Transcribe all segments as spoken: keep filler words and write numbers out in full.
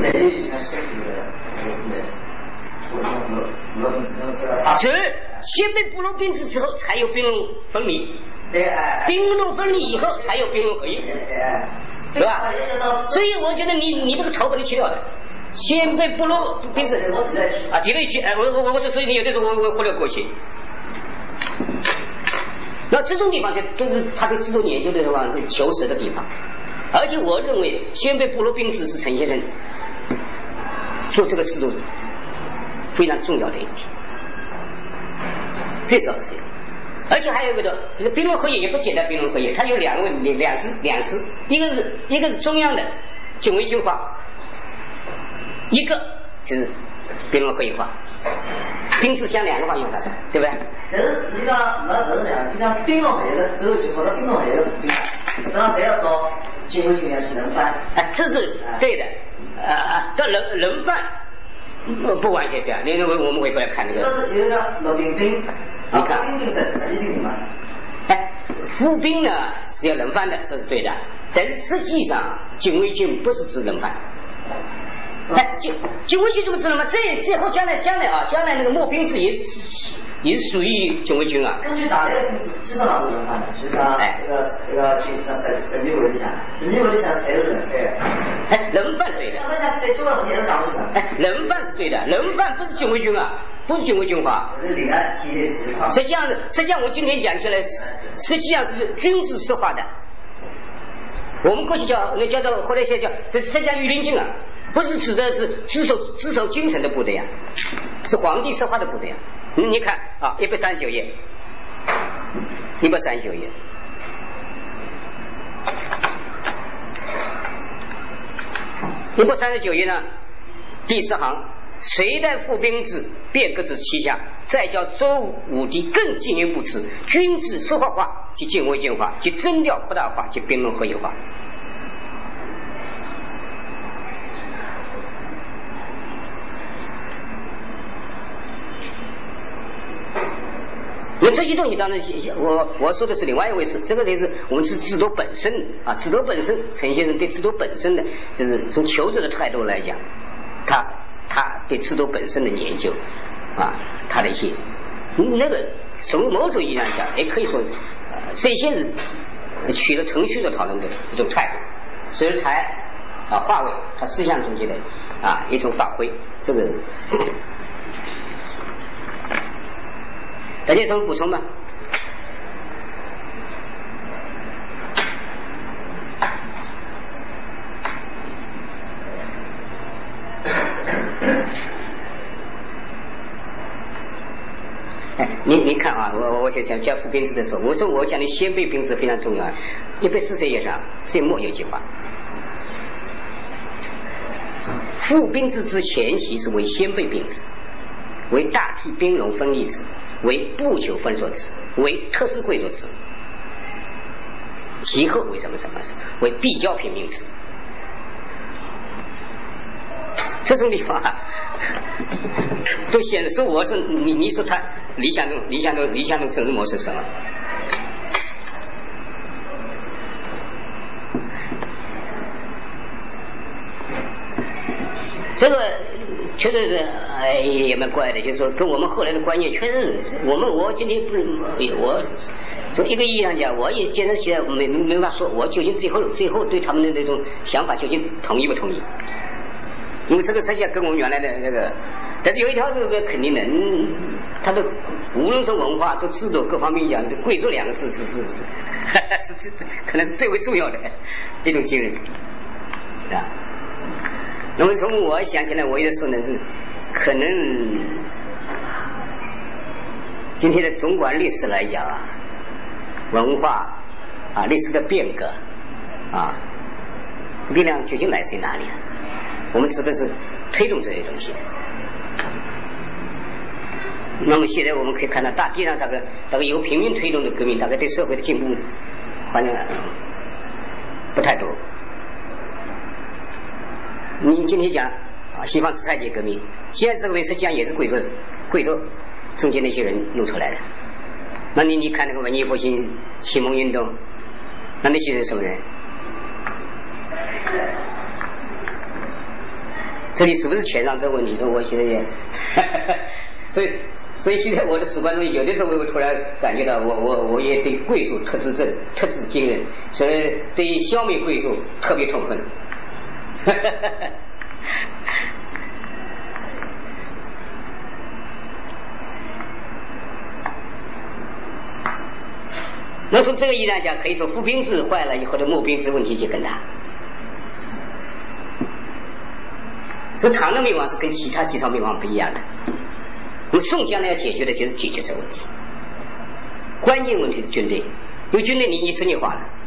在于他身体的类似的，部落部落兵之后知道他是先被部落兵制之后才有兵戎分离， 对啊， 兵戎分离以后才有兵戎合一，对吧？所以我觉得你你这个头不能切掉的。先被部落兵制啊，提了一句，哎，我我我是所以你有的时候我我忽略过去。那这种地方就都是他对制度研究的话是求实的地方，而且我认为先辈部落兵制是陈先生做这个制度非常重要的一点，这主要是。而且还有一个的，这个兵戎合一也不简单，兵戎合一它有两个两支两支，一个是一个是中央的警卫军化，一个就是兵戎合一化。兵制向两个方向发展，对不对？ 但是你讲那不是这样，就讲兵戎合一的之后就跑到兵戎合一的兵，这样谁要到警卫军要去人犯？ 哎，这是对的。啊，到人人犯不不完全这样，那个我们会过来看这个。 有一个老兵兵， 你看兵兵是实际兵嘛？ 哎，副兵呢是要人犯的，这是对的。但是实际上警卫军不是指人犯。哎，警警卫军这个知道吗？这这后将来将来啊，将来那个募兵制也是也是属于警卫军啊。 根据打猎的兵制，基本上都是人犯的，就是讲这个这个就像审审理围里向，审理围里向谁都是人对。 哎，人犯对的。 那像对中国问题也是讲不起来。 哎，人犯是对的，人犯不是警卫军啊，不是警卫军化。 是另外体系这一块。 实际上是，实际上我今天讲起来，实际上是军事实化的。我们过去叫那叫做后来现在叫，这实际上御林军啊。不是指的是自守自守京城的部队啊，是皇帝设化的部队啊。你你看啊，一百三十九页，一百三十九页，一百三十九页呢，第四行，隋代复兵制变革之气象，再叫周武帝更进一步之军制社会化及警卫军化及征调扩大化及兵戎合一化。那这些东西当然，我我说的是另外一回事，这个就是我们是制度本身啊，制度本身，陈先生对制度本身的，就是从求者的态度来讲，他他对制度本身的研究啊，他的一些那个从某种意义上讲，也可以说，呃，这些是取了程序的讨论的一种态度，所以才啊化为他思想中间的啊一种发挥，这个。大家有什么补充吗？哎，你你看啊，我我想讲讲副兵制的时候，我说我讲的先辈兵制非常重要。一百四十页上最末有句话：副兵制之前期是为先辈兵制，为大体兵戎分立制。为不求分所制，为特殊贵族制，其后为什么什么为必交平民制。这种地方啊，都显示我说你你说他理想中理想中理想中政治模式是什么？这个确实是哎也蛮怪的，就是说跟我们后来的观念确实是，我们我今天不是我从一个意义上讲，我也简直觉得没没法说，我究竟最后最后对他们的那种想法究竟同意不同意？因为这个实际上跟我们原来的那个，但是有一条是肯定的，嗯，他的无论是文化、都制度各方面讲，这贵族两个字是是是是是可能是最为重要的一种精神啊。那么从我想起来，我也说呢是，可能今天的纵观历史来讲啊，文化啊历史的变革啊，力量究竟来自于哪里呢？我们指的是推动这些东西的。那么现在我们可以看到，大体上这个那个由平民推动的革命，大概对社会的进步好像不太多。你今天讲啊，西方资产阶级革命，现在这个革命实际上也是贵族贵族中间那些人弄出来的。那你你看那个文艺复兴、启蒙运动，那那些人什么人？ 这里是不是钱上这个问题？我现在也，所以所以现在我的史观中，有的时候我突然感觉到我，我我我也对贵族特自正，特自惊人，所以对于消灭贵族特别痛恨。那从这个意义上讲，可以说服兵制坏了以后的募兵制问题就更大。所以唐的灭亡是跟其他几朝灭亡不一样的。那么宋将来要解决的就是解决这个问题，关键问题是军队，因为军队你你职业化了，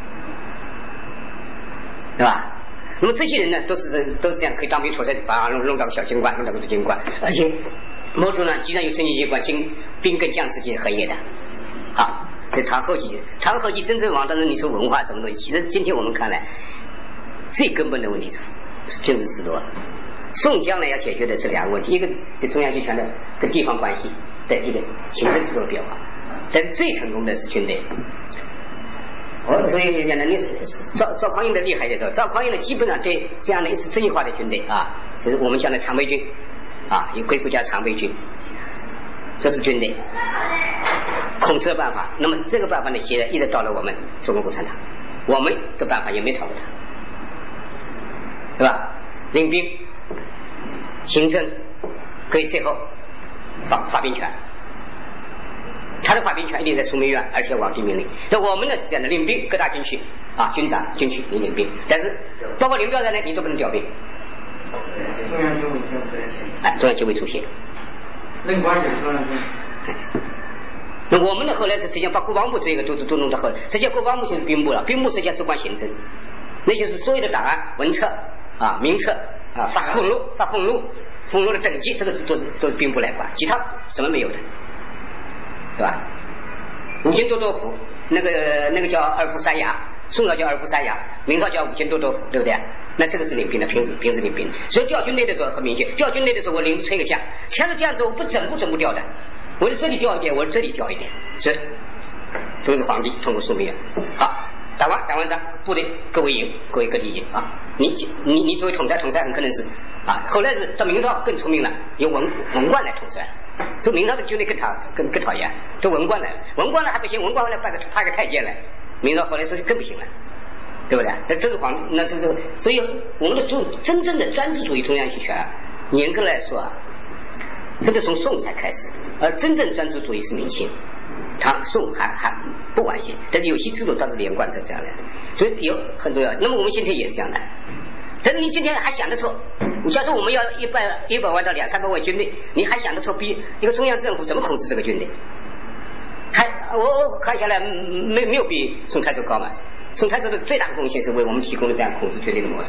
对吧？那么这些人呢，都是都是这样，可以当兵出身，把弄弄到个小军官，弄到个军官，而且某种呢，既然有政治机关，军兵跟将之间合一的。好，这唐后期，唐后期真正往当中你说文化什么东西，其实今天我们看来，最根本的问题是是军事制度。宋将来要解决的这两个问题，一个是中央集权的跟地方关系的一个行政制度的变化，但最成功的是军队。我所以讲呢，你赵赵匡胤的厉害的时候，赵匡胤呢基本上对这样的一支正义化的军队啊，就是我们讲的常备军啊，有归国家常备军，这是军队控制的办法。那么这个办法呢，现在一直到了我们中国共产党，我们的办法也没超过他，对吧？领兵、行政，可以最后发发兵权。他的发兵权一定在枢密院，而且王帝命令。那我们呢是这样的，领兵各大军区啊，军长军区你领兵，但是包括领调在内，你都不能调兵。 中央军委没有责任权。 哎，中央军委出现。 任官也是中央军委。 那我们呢后来是实际上把国防部这个都都弄到后来，实际上国防部就是兵部了，兵部实际上只管行政，那就是所有的档案、文册啊、名册啊、发俸禄、发俸禄、俸禄的等级，这个都是都是兵部来管，其他什么没有的。对吧？五千多多府，那个那个叫二府三衙，宋朝叫二府三衙，明朝叫五千多多府，对不对？那这个是领兵的，平时平时领兵。所以调军队的时候很明显，调军队的时候我领着吹个将，签了将之后不整不整不调的，我就这里调一点，我这里调一点，所以都是皇帝通过枢密院。好，打完打完仗，部队各为营，各为各地营啊。你你你作为统帅，统帅很可能是啊，后来是到明朝更聪明了，由文文官来统帅。所以明朝的军队更讨更更讨厌，都文官来了，文官来还不行，文官来派个派个太监来，明朝后来说更不行了，对不对？那这是皇，那这是所以我们的主真正的专制主义中央集权啊，严格来说啊，这个从宋才开始，而真正专制主义是明清，唐宋还还不完全，但是有些制度倒是连贯着这样来的，所以有很重要。那么我们今天也这样来。但是你今天还想得出，假如说我们要一百一百万到两三百万军队，你还想得出比一个中央政府怎么控制这个军队？还我我看下来没没有比宋太祖高嘛？宋太祖的最大的贡献是为我们提供了这样控制军队的模式。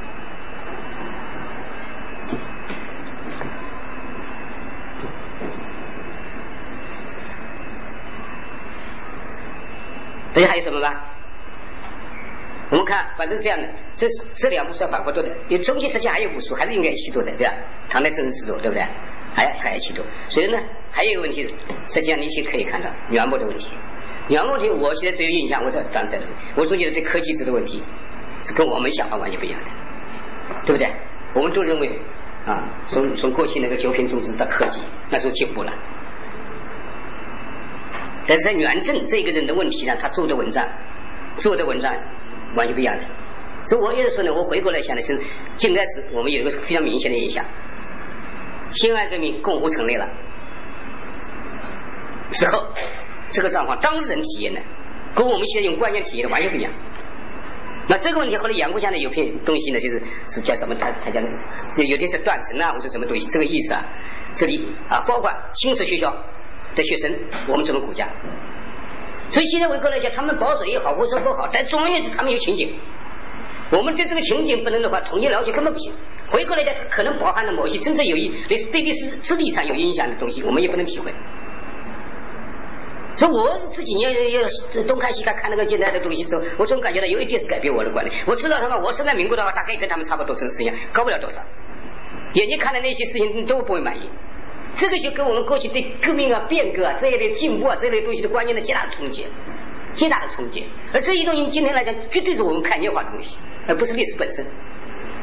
大家还有什么吗？我们看，反正这样的，这这两部是要反复读的，因为中间实际还有部书，还是应该一起读的，对吧？唐代政治制度，对不对？还要还要一起读。所以呢，还有一个问题，实际上你去可以看到元末的问题。元末问题，我现在只有印象，我在当在的，我总觉得对科技制的问题是跟我们想法完全不一样的，对不对？我们都认为啊，从从过去那个九品中制到科技，那时候进步了。但是在元正这个人的问题上，他做的文章，做的文章。完全不一样的，所以我也是说呢，我回过来想的是，近代史我们有一个非常明显的印象，辛亥革命共湖成立了之后，这个状况当事人体验的跟我们现在用官员体验的完全不一样。那这个问题后来杨国强呢有篇东西呢，就是是叫什么？他他讲的有的是断层啊，或者什么东西，这个意思啊，这里啊包括新式学校的学生，我们怎么估价？所以现在回过来讲，他们保守也好，或者不好，但总而言之，他们有情景。我们对这个情景不能的话，统一了解根本不行。回过来讲，它可能包含了某些真正有意，类似对历史智力上有影响的东西，我们也不能体会。所以我自己也也东看西看看那个现代的东西的时候，我总感觉到有一点是改变我的观念。我知道他们，我生在民国的话，大概跟他们差不多这个事情，高不了多少。眼睛看的那些事情都不会满意。这个就跟我们过去对革命啊、变革啊这一类进步啊这一类东西的观念的极大的冲击，极大的冲击。而这些东西今天来讲，绝对是我们概念化的东西，而不是历史本身。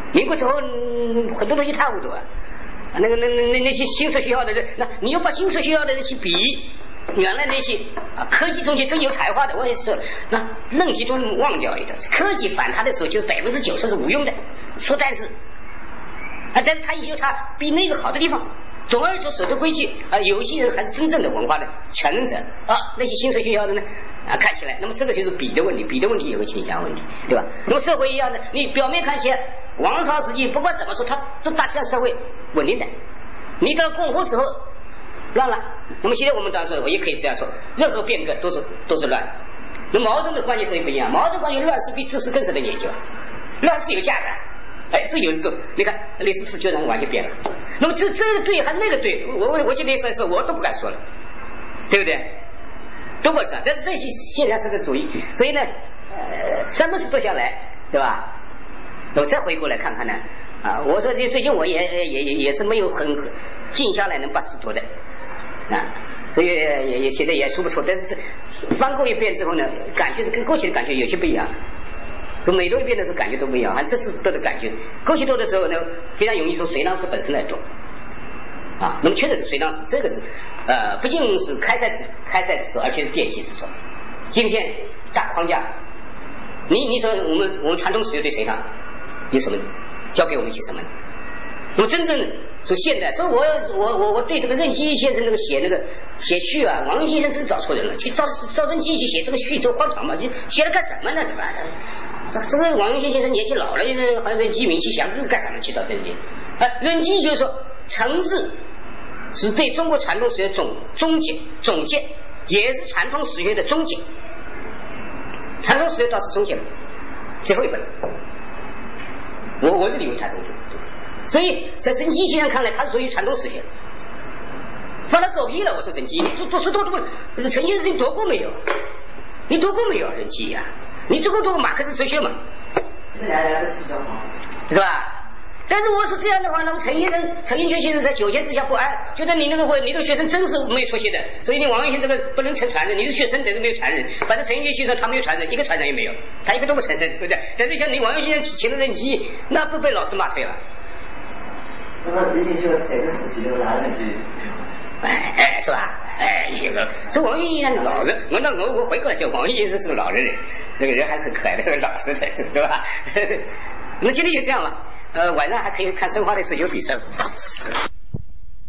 民国之后、嗯、很多东西一塌糊涂啊。那个那那那些新设学校的人，那你要把新设学校的人去比原来那些啊科技中间真有才华的，我也是那愣其中忘掉一个，科技反他的时候就是百分之九十是无用的，说但是啊，但是他也有他比那个好的地方。总而言之，守着规矩啊，有些人还是真正的文化的全能者啊。那些新设学校的呢啊，看起来，那么这个就是比的问题，比的问题有个倾向问题，对吧？那么社会一样的，你表面看起来王朝时期不管怎么说，它都大体上社会稳定的。你到了共和之后乱了，那么现在我们当然说，我也可以这样说，任何变革都是都是乱。那毛泽东的观念是不一样，毛泽东观念乱世比知识更深的研究，乱世有价值。哎，这有一种，你看历史是决然完全变了。那么这这个对还那个对，我我我今天说说我都不敢说了，对不对？都不是，但是这些现在是个主义，所以呢，呃，三本书读下来，对吧？我再回过来看看呢，啊，我说这最近我也也也也是没有很静下来能把书读的，啊，所以也也写的也说不出，但是这翻过一遍之后呢，感觉是跟过去的感觉有些不一样。从每读一遍的时候感觉都不一样，还这是读的感觉。过去读的时候呢，非常容易从隋唐诗本身来读，啊，那么确实是隋唐诗，这个是呃不仅是开塞之开塞之作，而且是奠基之作。今天大框架，你你说我们我们传统史学对隋唐有什么教给我们一些什么？那么真正说现代，所以我我我我对这个任基先生那个写那个写序啊，王任先生真找错人了，去赵赵任基去写这个序，这荒唐嘛，就写了干什么呢？对吧？这个王任基先生年纪老了，好像任基名气响，这是干什么去找任基？啊，任基就是说，程志是对中国传统史学总终结总结，也是传统史学的终结。传统史学倒是终结了，最后一本了。我我是认为他这个。所以在任基先生看来，他是属于传统史学，放他狗屁了。我说任基，你读书读读，陈先生你读过没有？你读过没有？任基呀、啊，你读过读过马克思哲学嘛？ 这两两个是比较好， 是吧？但是我说这样的话，那么陈先生、陈寅恪先生在九千之下不安，觉得你那个你这个学生真是没有出息的，所以你王元先这个不能成传人，你是学生，但是没有传人。反正陈寅恪先生他没有传人，一个传人也没有，他一个都不承认，对不对？但是像你王元先生请了任基，那不被老师骂退了。 那么任基就在这个时期就拿了去， 哎哎，是吧？哎，一个这王元先生老人，我那我我回过来讲，王元先生是个老人人，那个人还是很可爱的，老实才是，是吧？那今天就这样吧。呃，晚上还可以看申花的足球比赛。